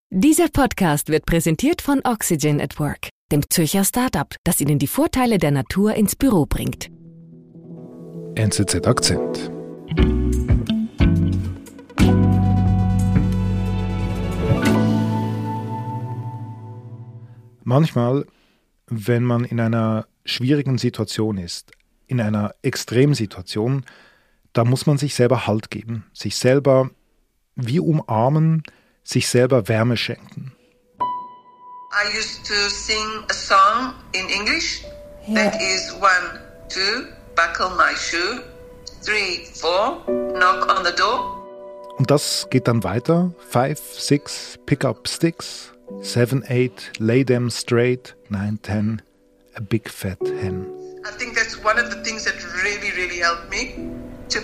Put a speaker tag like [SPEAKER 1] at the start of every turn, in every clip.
[SPEAKER 1] Dieser Podcast wird präsentiert von Oxygen at Work, dem Zürcher Start-up, das Ihnen die Vorteile der Natur ins Büro bringt.
[SPEAKER 2] NZZ Akzent. Manchmal, wenn man in einer schwierigen Situation ist, in einer Extremsituation, da muss man sich selber Halt geben, sich selber wie umarmen, sich selber Wärme schenken.
[SPEAKER 3] I used to sing a song in English that is 1, 2, buckle my shoe, 3, 4, knock on the door.
[SPEAKER 2] Und das geht dann weiter. 5, 6, pick up sticks. 7, 8, lay them straight. 9, 10, a big fat hen.
[SPEAKER 3] I think that's one of the things that really helped me to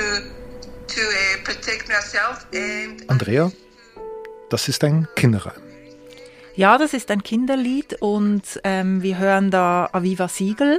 [SPEAKER 3] protect myself. And
[SPEAKER 2] Andrea, das ist ein Kinderreim.
[SPEAKER 4] Ja, das ist ein Kinderlied und wir hören da Aviva Siegel,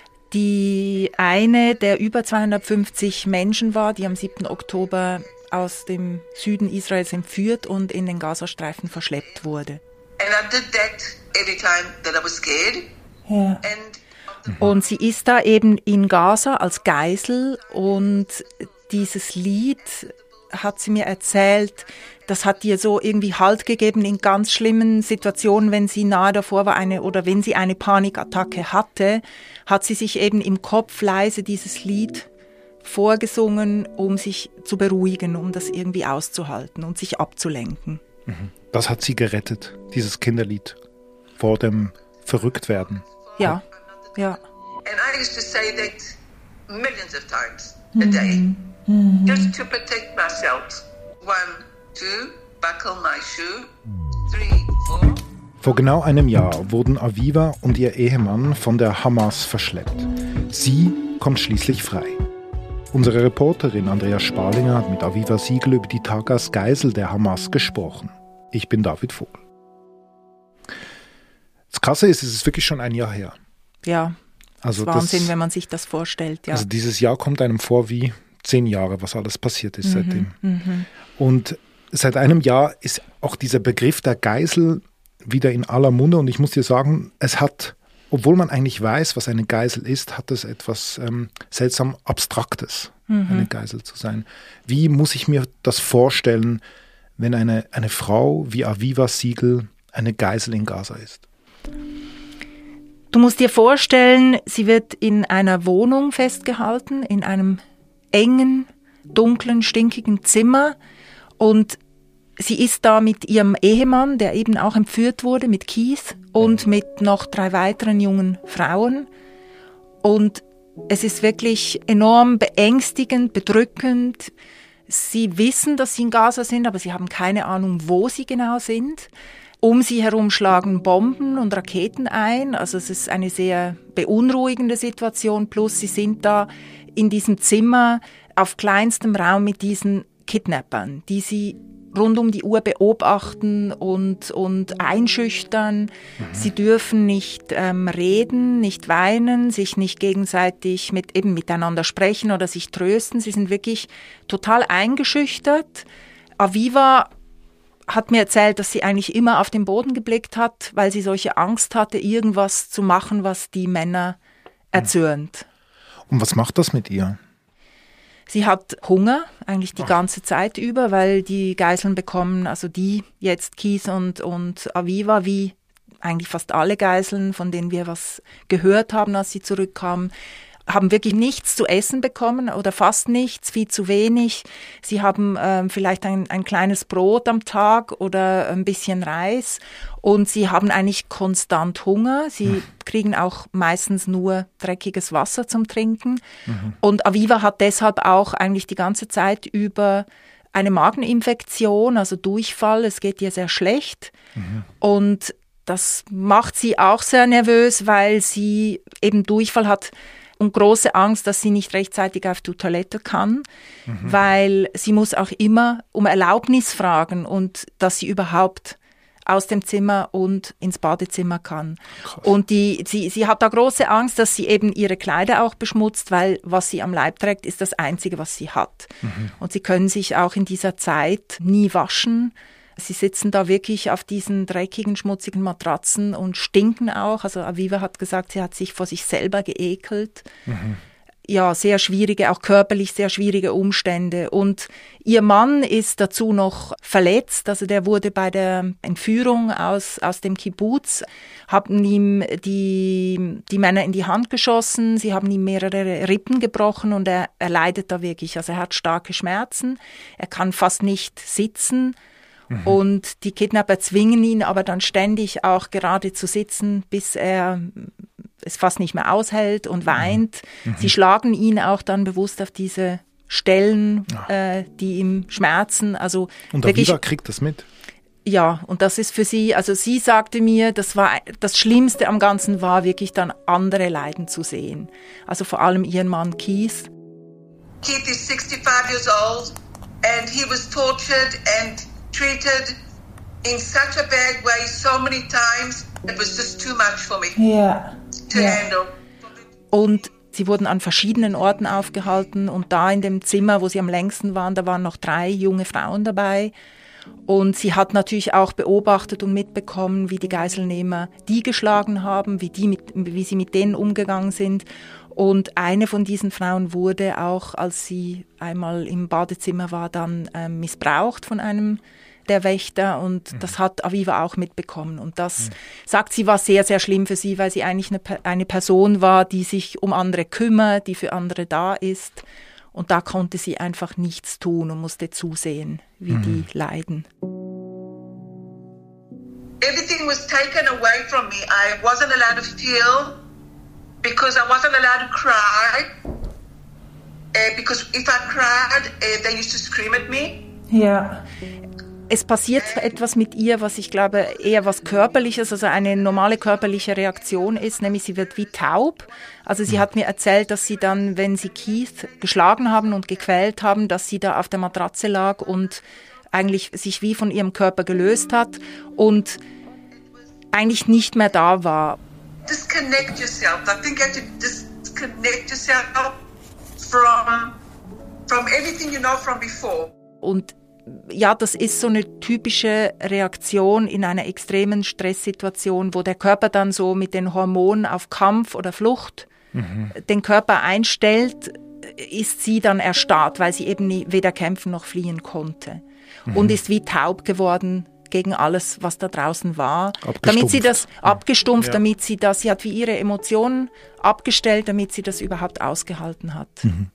[SPEAKER 4] die eine der über 250 Menschen war, die am 7. Oktober aus dem Süden Israels entführt und in den Gazastreifen verschleppt wurde.
[SPEAKER 3] And I did that every time that I was scared.
[SPEAKER 4] Ja.
[SPEAKER 3] And
[SPEAKER 4] Und sie ist da eben in Gaza als Geisel und dieses Lied, hat sie mir erzählt, das hat ihr so irgendwie Halt gegeben in ganz schlimmen Situationen, wenn sie nahe davor war oder wenn sie eine Panikattacke hatte, hat sie sich eben im Kopf leise dieses Lied vorgesungen, um sich zu beruhigen, um das irgendwie auszuhalten und sich abzulenken.
[SPEAKER 2] Das hat sie gerettet, dieses Kinderlied, vor dem Verrücktwerden.
[SPEAKER 4] Ja.
[SPEAKER 3] And I used to say that millions of times a day, just to protect myself. 1, 2, buckle my shoe. 3, 4.
[SPEAKER 2] Vor genau einem Jahr wurden Aviva und ihr Ehemann von der Hamas verschleppt. Sie kommt schließlich frei. Unsere Reporterin Andrea Sparlinger hat mit Aviva Siegel über die Tage als Geisel der Hamas gesprochen. Ich bin David Vogel. Das Krasse ist, es ist wirklich schon ein Jahr her.
[SPEAKER 4] Ja,
[SPEAKER 2] Also
[SPEAKER 4] das ist Wahnsinn, wenn man sich das vorstellt. Ja.
[SPEAKER 2] Also dieses Jahr kommt einem vor wie 10 Jahre, was alles passiert ist seitdem. Und seit einem Jahr ist auch dieser Begriff der Geisel wieder in aller Munde. Und ich muss dir sagen, es hat, obwohl man eigentlich weiß, was eine Geisel ist, hat es etwas seltsam Abstraktes, eine Geisel zu sein. Wie muss ich mir das vorstellen, wenn eine Frau wie Aviva Siegel eine Geisel in Gaza ist?
[SPEAKER 4] Du musst dir vorstellen, sie wird in einer Wohnung festgehalten, in einem engen, dunklen, stinkigen Zimmer und sie ist da mit ihrem Ehemann, der eben auch entführt wurde, mit Keith und mit noch 3 weiteren jungen Frauen und es ist wirklich enorm beängstigend, bedrückend. Sie wissen, dass sie in Gaza sind, aber sie haben keine Ahnung, wo sie genau sind. Um sie herum schlagen Bomben und Raketen ein. Also es ist eine sehr beunruhigende Situation. Plus sie sind da in diesem Zimmer auf kleinstem Raum mit diesen Kidnappern, die sie rund um die Uhr beobachten und einschüchtern. Sie dürfen nicht reden, nicht weinen, sich nicht gegenseitig miteinander sprechen oder sich trösten. Sie sind wirklich total eingeschüchtert. Aviva hat mir erzählt, dass sie eigentlich immer auf den Boden geblickt hat, weil sie solche Angst hatte, irgendwas zu machen, was die Männer erzürnt.
[SPEAKER 2] Und was macht das mit ihr?
[SPEAKER 4] Sie hat Hunger, eigentlich die ganze Zeit über, weil die Geiseln bekommen, also die jetzt Keith und Aviva, wie eigentlich fast alle Geiseln, von denen wir was gehört haben, als sie zurückkamen, haben wirklich nichts zu essen bekommen oder fast nichts, viel zu wenig. Sie haben vielleicht ein kleines Brot am Tag oder ein bisschen Reis und sie haben eigentlich konstant Hunger. Sie kriegen auch meistens nur dreckiges Wasser zum Trinken. Und Aviva hat deshalb auch eigentlich die ganze Zeit über eine Mageninfektion, also Durchfall. Es geht ihr sehr schlecht und das macht sie auch sehr nervös, weil sie eben Durchfall hat und große Angst, dass sie nicht rechtzeitig auf die Toilette kann, weil sie muss auch immer um Erlaubnis fragen und dass sie überhaupt aus dem Zimmer und ins Badezimmer kann.
[SPEAKER 2] Krass.
[SPEAKER 4] Und sie hat da große Angst, dass sie eben ihre Kleider auch beschmutzt, weil was sie am Leib trägt, ist das Einzige, was sie hat. Und sie können sich auch in dieser Zeit nie waschen. Sie sitzen da wirklich auf diesen dreckigen, schmutzigen Matratzen und stinken auch. Also Aviva hat gesagt, sie hat sich vor sich selber geekelt. Ja, sehr schwierige, auch körperlich sehr schwierige Umstände. Und ihr Mann ist dazu noch verletzt. Also der wurde bei der Entführung aus dem Kibbuz, haben ihm die Männer in die Hand geschossen. Sie haben ihm mehrere Rippen gebrochen und er leidet da wirklich. Also er hat starke Schmerzen. Er kann fast nicht sitzen. Und die Kidnapper zwingen ihn aber dann ständig auch gerade zu sitzen, bis er es fast nicht mehr aushält und weint. Sie schlagen ihn auch dann bewusst auf diese Stellen, die ihm schmerzen. Also
[SPEAKER 2] und Aviva kriegt das mit?
[SPEAKER 4] Ja, und das ist für sie, also sie sagte mir, das Schlimmste am Ganzen war wirklich dann andere leiden zu sehen. Also vor allem ihren Mann Keith.
[SPEAKER 3] Keith is 65 years old and he was tortured and treated in such a bad way so many times. It was just too much for me to handle.
[SPEAKER 4] Und sie wurden an verschiedenen Orten aufgehalten und da in dem Zimmer, wo sie am längsten waren, da waren noch 3 junge Frauen dabei. Und sie hat natürlich auch beobachtet und mitbekommen, wie die Geiselnehmer die geschlagen haben, wie sie mit denen umgegangen sind. Und eine von diesen Frauen wurde auch, als sie einmal im Badezimmer war, dann missbraucht von einem der Wächter und das hat Aviva auch mitbekommen. Und das, sagt sie, war sehr, sehr schlimm für sie, weil sie eigentlich eine Person war, die sich um andere kümmert, die für andere da ist. Und da konnte sie einfach nichts tun und musste zusehen, wie die leiden.
[SPEAKER 3] Everything was taken away from me. I wasn't allowed to feel because I wasn't allowed to cry. Because if I cried, they used to scream at me.
[SPEAKER 4] Ja. Es passiert etwas mit ihr, was ich glaube eher was Körperliches, also eine normale körperliche Reaktion ist, nämlich sie wird wie taub. Also sie hat mir erzählt, dass sie dann, wenn sie Keith geschlagen haben und gequält haben, dass sie da auf der Matratze lag und eigentlich sich wie von ihrem Körper gelöst hat und eigentlich nicht mehr da war.
[SPEAKER 3] Disconnect yourself. I think you have to disconnect yourself from everything you know from before.
[SPEAKER 4] Und ja, das ist so eine typische Reaktion in einer extremen Stresssituation, wo der Körper dann so mit den Hormonen auf Kampf oder Flucht den Körper einstellt, ist sie dann erstarrt, weil sie eben weder kämpfen noch fliehen konnte. Und ist wie taub geworden gegen alles, was da draußen war. Damit sie das abgestumpft, damit sie hat wie ihre Emotionen abgestellt, damit sie das überhaupt ausgehalten hat.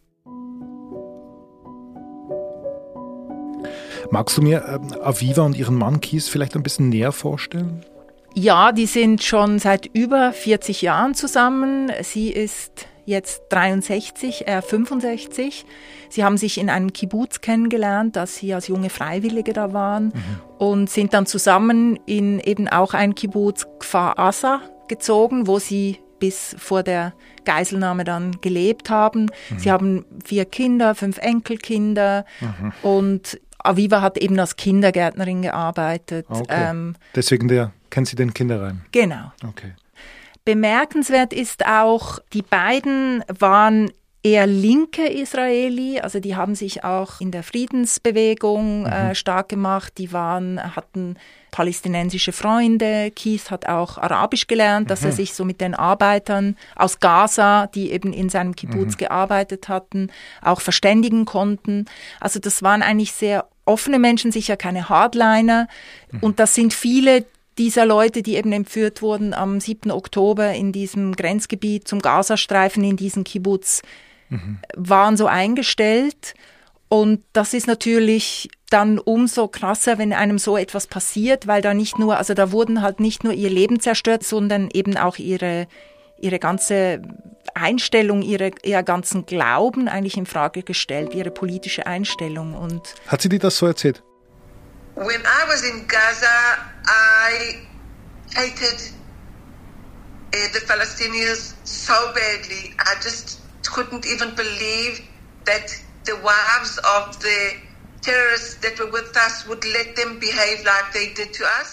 [SPEAKER 2] Magst du mir Aviva und ihren Mann Keith vielleicht ein bisschen näher vorstellen?
[SPEAKER 4] Ja, die sind schon seit über 40 Jahren zusammen. Sie ist jetzt 63, er 65. Sie haben sich in einem Kibbuz kennengelernt, als sie als junge Freiwillige da waren und sind dann zusammen in eben auch ein Kibbuz Kfar Aza gezogen, wo sie bis vor der Geiselnahme dann gelebt haben. Sie haben 4 Kinder, 5 Enkelkinder und Aviva hat eben als Kindergärtnerin gearbeitet.
[SPEAKER 2] Okay. Deswegen kennt sie den Kinderreim.
[SPEAKER 4] Genau.
[SPEAKER 2] Okay.
[SPEAKER 4] Bemerkenswert ist auch, die beiden waren eher linke Israeli, also die haben sich auch in der Friedensbewegung stark gemacht, hatten palästinensische Freunde. Keith hat auch Arabisch gelernt, dass er sich so mit den Arbeitern aus Gaza, die eben in seinem Kibbuz gearbeitet hatten, auch verständigen konnten. Also das waren eigentlich sehr offene Menschen, sicher keine Hardliner. Und das sind viele dieser Leute, die eben entführt wurden am 7. Oktober in diesem Grenzgebiet zum Gazastreifen, in diesem Kibbuz, waren so eingestellt. Und das ist natürlich dann umso krasser, wenn einem so etwas passiert, weil da da wurden halt nicht nur ihr Leben zerstört, sondern eben auch ihre ganze Einstellung, ihr ganzen Glauben eigentlich in Frage gestellt, ihre politische Einstellung. Und
[SPEAKER 2] hat sie dir das so erzählt?
[SPEAKER 3] When I was in Gaza, I hated the Palestinians so badly. I just couldn't even believe that the wives of the terrorists that were with us would let them behave like they did to us.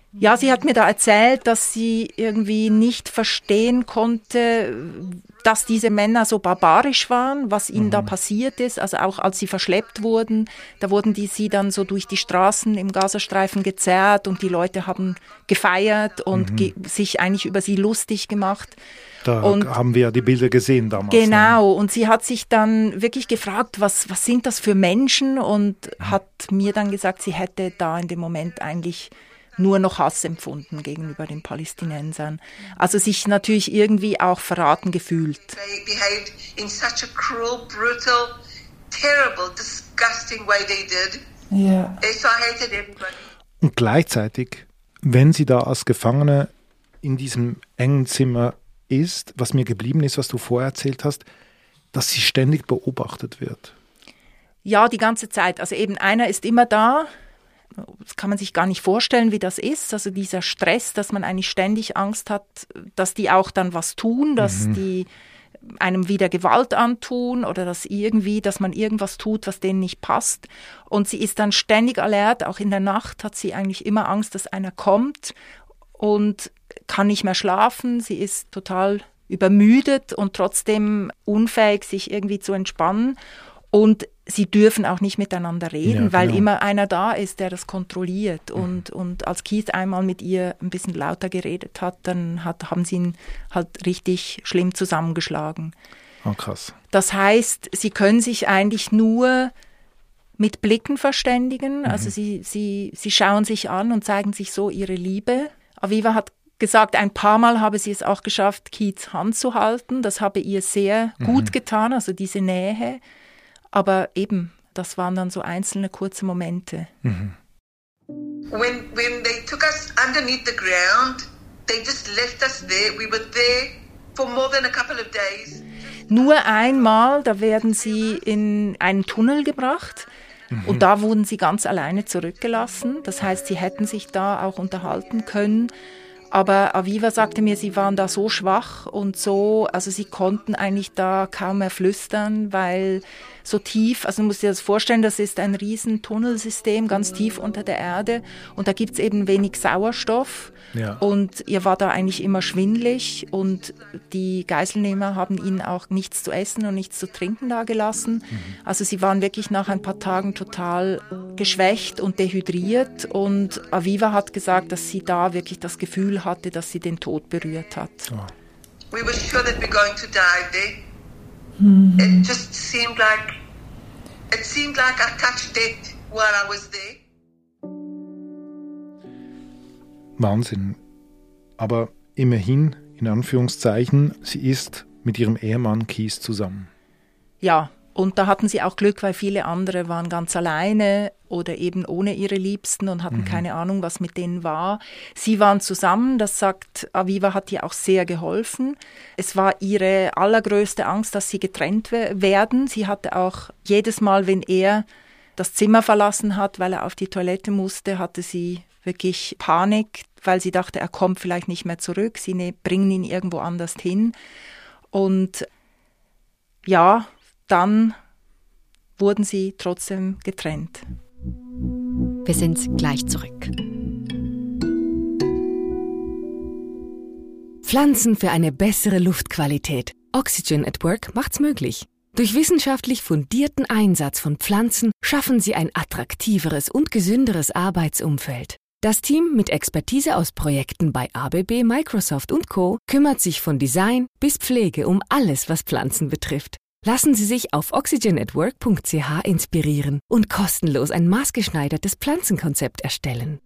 [SPEAKER 4] Ja, sie hat mir da erzählt, dass sie irgendwie nicht verstehen konnte, dass diese Männer so barbarisch waren, was ihnen da passiert ist. Also auch als sie verschleppt wurden, da wurden sie dann so durch die Straßen im Gazastreifen gezerrt und die Leute haben gefeiert und sich eigentlich über sie lustig gemacht.
[SPEAKER 2] Da haben wir ja die Bilder gesehen damals.
[SPEAKER 4] Genau, und sie hat sich dann wirklich gefragt, was sind das für Menschen, und hat mir dann gesagt, sie hätte da in dem Moment eigentlich nur noch Hass empfunden gegenüber den Palästinensern. Also sich natürlich irgendwie auch verraten gefühlt.
[SPEAKER 3] They behaved in such a cruel, brutal, terrible, disgusting way they did.
[SPEAKER 4] Ja.
[SPEAKER 3] So I hated everybody.
[SPEAKER 2] Und gleichzeitig, wenn sie da als Gefangene in diesem engen Zimmer ist, was mir geblieben ist, was du vorher erzählt hast, dass sie ständig beobachtet wird.
[SPEAKER 4] Ja, die ganze Zeit. Also eben einer ist immer da. Das kann man sich gar nicht vorstellen, wie das ist. Also dieser Stress, dass man eigentlich ständig Angst hat, dass die auch dann was tun, dass die einem wieder Gewalt antun oder dass man irgendwas tut, was denen nicht passt. Und sie ist dann ständig alert. Auch in der Nacht hat sie eigentlich immer Angst, dass einer kommt und kann nicht mehr schlafen. Sie ist total übermüdet und trotzdem unfähig, sich irgendwie zu entspannen. Und sie dürfen auch nicht miteinander reden, ja, weil immer einer da ist, der das kontrolliert. Und als Keith einmal mit ihr ein bisschen lauter geredet hat, dann haben sie ihn halt richtig schlimm zusammengeschlagen.
[SPEAKER 2] Oh, krass.
[SPEAKER 4] Das heißt, sie können sich eigentlich nur mit Blicken verständigen. Also sie schauen sich an und zeigen sich so ihre Liebe. Aviva hat gesagt, ein paar Mal habe sie es auch geschafft, Keiths Hand zu halten. Das habe ihr sehr gut getan, also diese Nähe. Aber eben, das waren dann so einzelne kurze Momente.
[SPEAKER 3] When they took us underneath the ground, they just left us there. We were there for more than a couple of days.
[SPEAKER 4] Nur einmal, da werden sie in einen Tunnel gebracht und da wurden sie ganz alleine zurückgelassen. Das heißt, sie hätten sich da auch unterhalten können. Aber Aviva sagte mir, sie waren da so schwach und so, also sie konnten eigentlich da kaum mehr flüstern, weil so tief, also du musst dir das vorstellen, das ist ein riesen Tunnelsystem, ganz tief unter der Erde und da gibt es eben wenig Sauerstoff und ihr war da eigentlich immer schwindelig und die Geiselnehmer haben ihnen auch nichts zu essen und nichts zu trinken da gelassen. Also sie waren wirklich nach ein paar Tagen total geschwächt und dehydriert und Aviva hat gesagt, dass sie da wirklich das Gefühl hatte, dass sie den Tod berührt hat.
[SPEAKER 2] Oh.
[SPEAKER 3] We were sure that we're going to die there. It just seemed like I touched death while I was there.
[SPEAKER 2] Wahnsinn. Aber immerhin, in Anführungszeichen, sie ist mit ihrem Ehemann Keith zusammen.
[SPEAKER 4] Ja, und da hatten sie auch Glück, weil viele andere waren ganz alleine oder eben ohne ihre Liebsten und hatten keine Ahnung, was mit denen war. Sie waren zusammen, das sagt Aviva, hat ihr auch sehr geholfen. Es war ihre allergrößte Angst, dass sie getrennt werden. Sie hatte auch jedes Mal, wenn er das Zimmer verlassen hat, weil er auf die Toilette musste, hatte sie wirklich Panik, weil sie dachte, er kommt vielleicht nicht mehr zurück. Sie bringen ihn irgendwo anders hin. Und ja, dann wurden sie trotzdem getrennt.
[SPEAKER 1] Wir sind gleich zurück. Pflanzen für eine bessere Luftqualität. Oxygen at Work macht's möglich. Durch wissenschaftlich fundierten Einsatz von Pflanzen schaffen sie ein attraktiveres und gesünderes Arbeitsumfeld. Das Team mit Expertise aus Projekten bei ABB, Microsoft und Co. kümmert sich von Design bis Pflege um alles, was Pflanzen betrifft. Lassen Sie sich auf oxygenatwork.ch inspirieren und kostenlos ein maßgeschneidertes Pflanzenkonzept erstellen.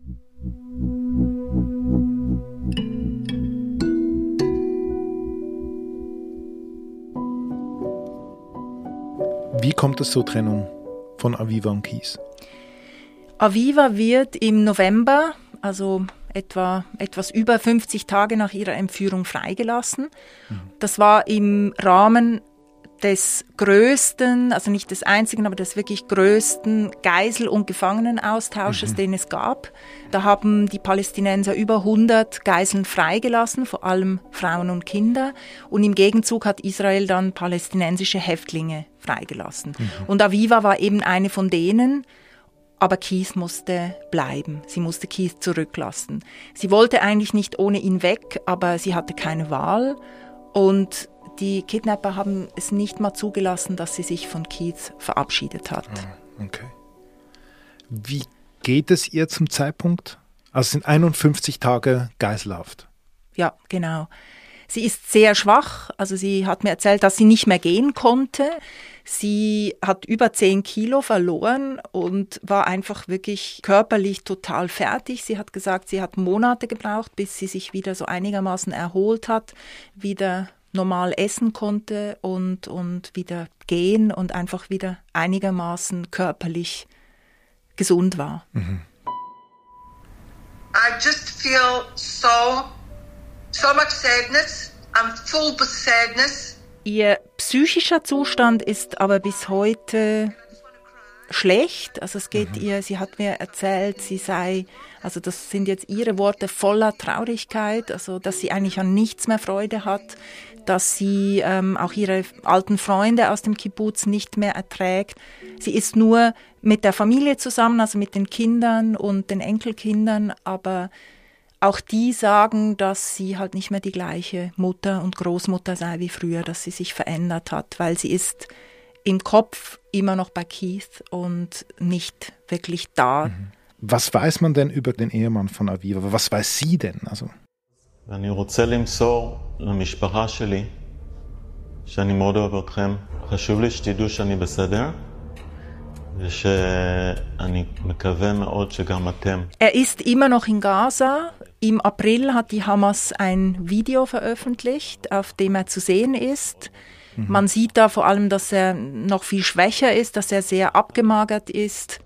[SPEAKER 2] Wie kommt es zur Trennung von Aviva und Keith?
[SPEAKER 4] Aviva wird im November, also etwas über 50 Tage nach ihrer Entführung freigelassen. Das war im Rahmen des größten, also nicht des einzigen, aber des wirklich größten Geisel- und Gefangenenaustausches, den es gab. Da haben die Palästinenser über 100 Geiseln freigelassen, vor allem Frauen und Kinder. Und im Gegenzug hat Israel dann palästinensische Häftlinge freigelassen. Und Aviva war eben eine von denen. Aber Keith musste bleiben. Sie musste Keith zurücklassen. Sie wollte eigentlich nicht ohne ihn weg, aber sie hatte keine Wahl. Und die Kidnapper haben es nicht mal zugelassen, dass sie sich von Keith verabschiedet hat.
[SPEAKER 2] Okay. Wie geht es ihr zum Zeitpunkt? Also es sind 51 Tage Geiselhaft.
[SPEAKER 4] Ja, genau. Sie ist sehr schwach. Also sie hat mir erzählt, dass sie nicht mehr gehen konnte. Sie hat über 10 Kilo verloren und war einfach wirklich körperlich total fertig. Sie hat gesagt, sie hat Monate gebraucht, bis sie sich wieder so einigermaßen erholt hat, wieder normal essen konnte und wieder gehen und einfach wieder einigermaßen körperlich gesund war.
[SPEAKER 3] I just feel so much sadness. I'm full of sadness.
[SPEAKER 4] Ihr psychischer Zustand ist aber bis heute schlecht. Also es geht ihr, sie hat mir erzählt, sie sei, also das sind jetzt ihre Worte, voller Traurigkeit, also dass sie eigentlich an nichts mehr Freude hat, dass sie auch ihre alten Freunde aus dem Kibbutz nicht mehr erträgt. Sie ist nur mit der Familie zusammen, also mit den Kindern und den Enkelkindern, aber auch die sagen, dass sie halt nicht mehr die gleiche Mutter und Großmutter sei wie früher, dass sie sich verändert hat, weil sie ist im Kopf immer noch bei Keith und nicht wirklich da.
[SPEAKER 2] Was weiß man denn über den Ehemann von Aviva? Was weiß sie denn? Also
[SPEAKER 5] ואני רוצה למסור למשפחה שלי שאני מאוד אוהב אתכם. חשוב לי שתדעו שאני בסדר.
[SPEAKER 4] Er ist immer noch in Gaza. Im April hat die Hamas ein Video veröffentlicht, auf dem er zu sehen ist. Man sieht da vor allem, dass er noch viel schwächer ist, dass er sehr abgemagert ist.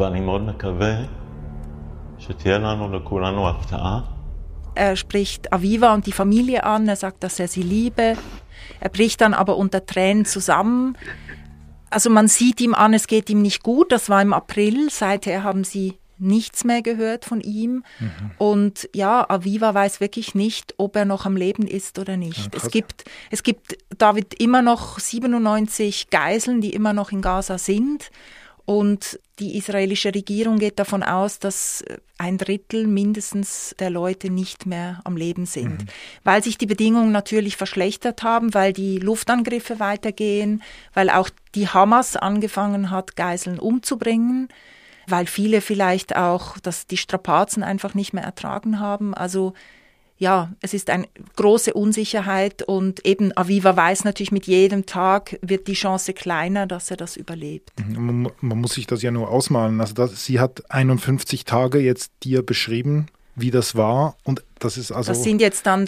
[SPEAKER 4] Er spricht Aviva und die Familie an, er sagt, dass er sie liebe. Er bricht dann aber unter Tränen zusammen. Also man sieht ihm an, es geht ihm nicht gut. Das war im April. Seither haben sie nichts mehr gehört von ihm. Und ja, Aviva weiß wirklich nicht, ob er noch am Leben ist oder nicht. Ja, es gibt, David, immer noch 97 Geiseln, die immer noch in Gaza sind. Und die israelische Regierung geht davon aus, dass 1/3 mindestens der Leute nicht mehr am Leben sind. Weil sich die Bedingungen natürlich verschlechtert haben, weil die Luftangriffe weitergehen, weil auch die Hamas angefangen hat, Geiseln umzubringen, weil viele vielleicht auch die Strapazen einfach nicht mehr ertragen haben. Also ja, es ist eine große Unsicherheit und eben Aviva weiß natürlich, mit jedem Tag wird die Chance kleiner, dass er das überlebt.
[SPEAKER 2] Man muss sich das ja nur ausmalen. Also sie hat 51 Tage jetzt dir beschrieben, wie das war. Und das ist also.
[SPEAKER 4] Das sind jetzt dann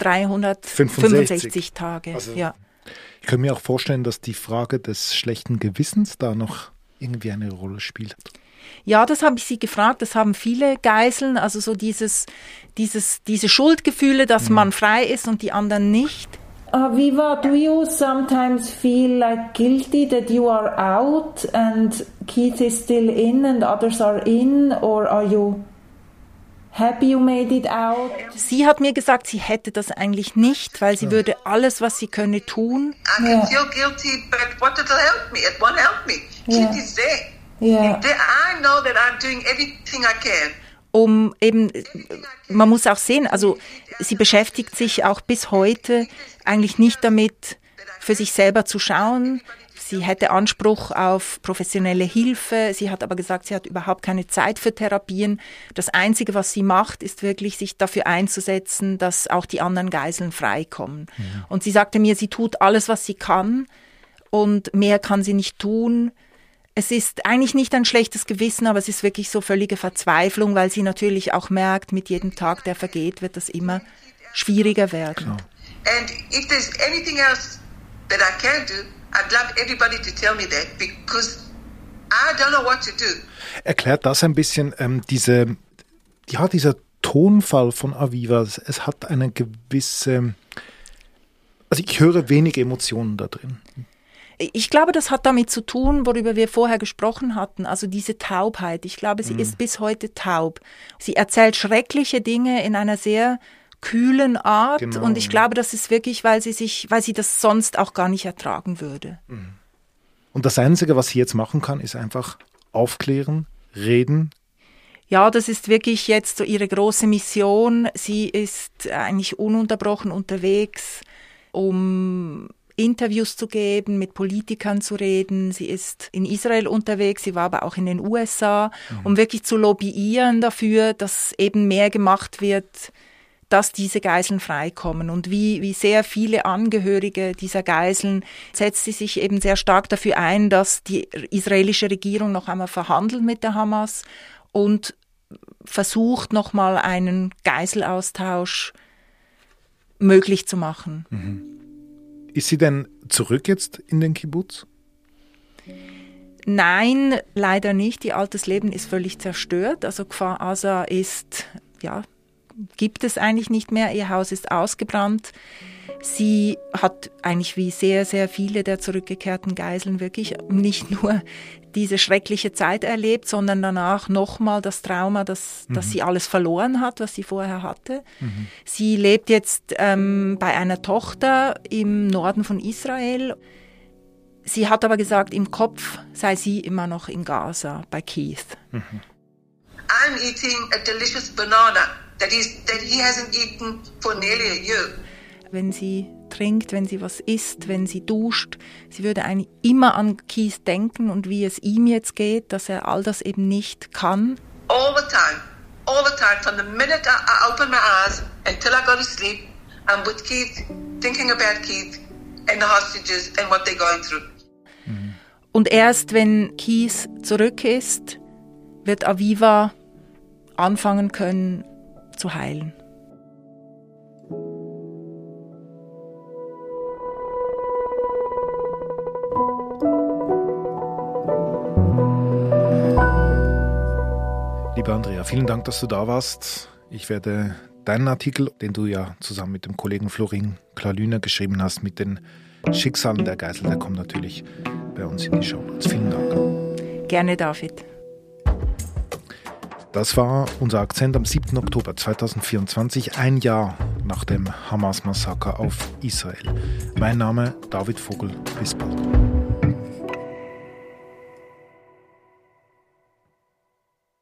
[SPEAKER 4] 365 Tage.
[SPEAKER 2] Also,
[SPEAKER 4] ja.
[SPEAKER 2] Ich kann mir auch vorstellen, dass die Frage des schlechten Gewissens da noch irgendwie eine Rolle spielt.
[SPEAKER 4] Ja, das habe ich sie gefragt. Das haben viele Geiseln, also so diese Schuldgefühle, dass man frei ist und die anderen nicht.
[SPEAKER 6] Aviva, do you sometimes feel like guilty that you are out and Keith is still in and others are in, or are you happy you made it out?
[SPEAKER 4] Sie hat mir gesagt, sie hätte das eigentlich nicht, weil sie würde alles, was sie könne, tun.
[SPEAKER 3] I can feel guilty, but what did it help me? It won't help me. Keith is there.
[SPEAKER 6] Yeah.
[SPEAKER 3] I know that I'm doing everything I can.
[SPEAKER 4] Man muss auch sehen, also sie beschäftigt sich auch bis heute eigentlich nicht damit, für sich selber zu schauen. Sie hätte Anspruch auf professionelle Hilfe. Sie hat aber gesagt, sie hat überhaupt keine Zeit für Therapien. Das Einzige, was sie macht, ist wirklich, sich dafür einzusetzen, dass auch die anderen Geiseln freikommen. Ja. Und sie sagte mir, sie tut alles, was sie kann und mehr kann sie nicht tun. Es ist eigentlich nicht ein schlechtes Gewissen, aber es ist wirklich so völlige Verzweiflung, weil sie natürlich auch merkt, mit jedem Tag, der vergeht, wird das immer schwieriger werden.
[SPEAKER 2] Klar.
[SPEAKER 3] And if there's anything else that I can do, I'd love everybody to tell me that, because I don't know what to do.
[SPEAKER 2] Erklärt das ein bisschen, dieser Tonfall von Aviva, es hat eine gewisse, also ich höre wenige Emotionen da drin.
[SPEAKER 4] Ich glaube, das hat damit zu tun, worüber wir vorher gesprochen hatten, also diese Taubheit. Ich glaube, sie ist bis heute taub. Sie erzählt schreckliche Dinge in einer sehr kühlen Art, genau. Und ich glaube, das ist wirklich, weil sie das sonst auch gar nicht ertragen würde.
[SPEAKER 2] Und das Einzige, was sie jetzt machen kann, ist einfach aufklären, reden?
[SPEAKER 4] Ja, das ist wirklich jetzt so ihre große Mission. Sie ist eigentlich ununterbrochen unterwegs, um Interviews zu geben, mit Politikern zu reden. Sie ist in Israel unterwegs, sie war aber auch in den USA, um wirklich zu lobbyieren dafür, dass eben mehr gemacht wird, dass diese Geiseln freikommen. Und wie sehr viele Angehörige dieser Geiseln setzt sie sich eben sehr stark dafür ein, dass die israelische Regierung noch einmal verhandelt mit der Hamas und versucht, nochmal einen Geiselaustausch möglich zu machen.
[SPEAKER 2] Ist sie denn zurück jetzt in den Kibbutz?
[SPEAKER 4] Nein, leider nicht. Ihr altes Leben ist völlig zerstört. Also Kfar Aza gibt es eigentlich nicht mehr. Ihr Haus ist ausgebrannt. Sie hat eigentlich wie sehr, sehr viele der zurückgekehrten Geiseln wirklich nicht nur diese schreckliche Zeit erlebt, sondern danach nochmal das Trauma, dass sie alles verloren hat, was sie vorher hatte. Sie lebt jetzt bei einer Tochter im Norden von Israel. Sie hat aber gesagt, im Kopf sei sie immer noch in Gaza, bei Keith.
[SPEAKER 3] I'm eating a delicious banana that he hasn't eaten for nearly a year.
[SPEAKER 4] Wenn sie trinkt, wenn sie was isst, wenn sie duscht, sie würde eigentlich immer an Keith denken und wie es ihm jetzt geht, dass er all das eben nicht kann.
[SPEAKER 3] All the time, from the minute I open my eyes until I go to sleep, I'm with Keith, thinking about Keith and the hostages and what they're going through.
[SPEAKER 4] Und erst wenn Keith zurück ist, wird Aviva anfangen können zu heilen.
[SPEAKER 2] Liebe Andrea, vielen Dank, dass du da warst. Ich werde deinen Artikel, den du ja zusammen mit dem Kollegen Florin Klalüner geschrieben hast, mit den Schicksalen der Geisel, der kommt natürlich bei uns in die Shownotes. Vielen Dank.
[SPEAKER 4] Gerne, David.
[SPEAKER 2] Das war unser Akzent am 7. Oktober 2024, ein Jahr nach dem Hamas-Massaker auf Israel. Mein Name David Vogel. Bis bald.